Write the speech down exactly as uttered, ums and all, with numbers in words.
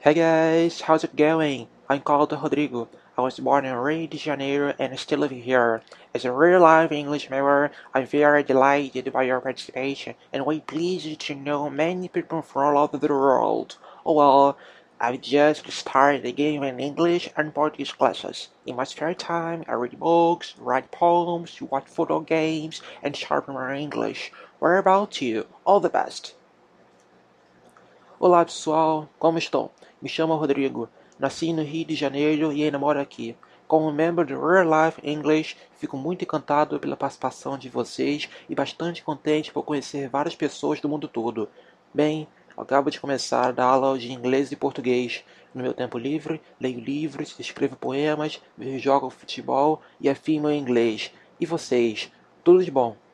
Hey guys, how's it going? I'm called Rodrigo. I was born in Rio de Janeiro and still live here. As a real-life English member, I'm very delighted by your participation and we're pleased to know many people from all over the world. Oh well, I've just started giving English and Portuguese classes. In my spare time, I read books, write poems, watch photo games, and sharpen my English. What about you? All the best! Olá pessoal, como estão? Me chamo Rodrigo, nasci no Rio de Janeiro e ainda moro aqui. Como membro do Real Life English, fico muito encantado pela participação de vocês e bastante contente por conhecer várias pessoas do mundo todo. Bem, acabo de começar a dar aula de inglês e português. No meu tempo livre, leio livros, escrevo poemas, jogo futebol e afirmo em inglês. E vocês? Tudo de bom?